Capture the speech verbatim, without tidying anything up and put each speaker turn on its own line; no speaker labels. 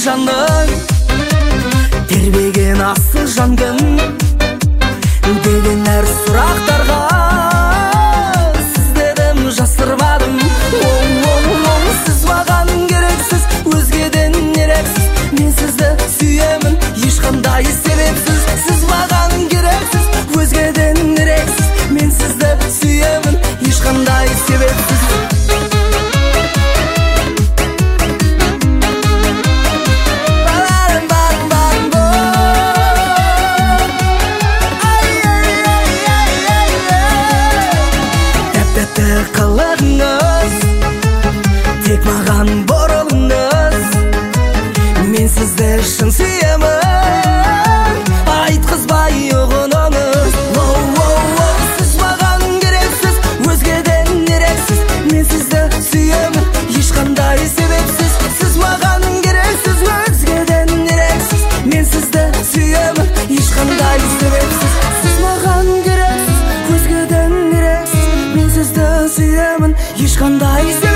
жаның, тербеген асыл жандың деген әр сұрақтарға сіздерім жасырмадым. Оу-оу-оу, сіз маған керексіз, өзгеден ерексіз, мен сізді сүйемін ешқандай себепсіз. Сіз маған керексіз, өзгеден ерексіз, мен сізді сүйемін ешқандай себепсіз. Қылығыңыз, тек маған бұрылыңыз, мен сізді шын сүйемін, айтқызбай ұғыныңыз. Оу-оу-оу, сіз маған керексіз, өзгеден ерексіз, мен сізді сүйемін ешқандай себепсіз. Сіз маған керексіз, өзгеден ерексіз, мен сізді сүйемін ешқандай себепсіз. Сіз маған керексіз, өзгеден ерексіз, мен сізді сүйемін ешқандай себепсіз.